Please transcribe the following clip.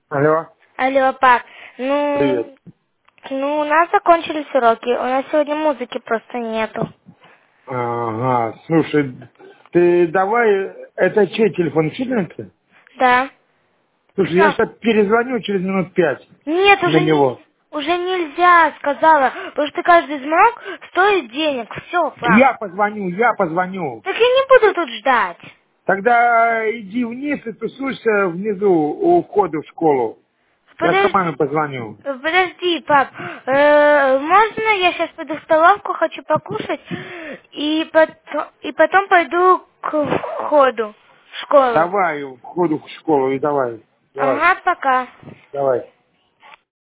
Алло, Алло, пап. привет. У нас закончились уроки. У нас сегодня музыки просто нету. Ага, слушай, ты давай, это чей телефон, учительница? Да. Слушай, я Что? сейчас перезвоню через минут 5 Нет, на него. уже нельзя, сказала. Потому что каждый звонок стоит денег. Все, пап. Я позвоню. Так я не буду тут ждать. Тогда иди вниз и тусуйся внизу у входа в школу. Я с Подожди, мамой позвоню. подожди, пап. Можно я сейчас пойду в столовку, хочу покушать, и потом пойду к входу в школу? Давай, у входа в школу и давай. Ага, пока. Давай.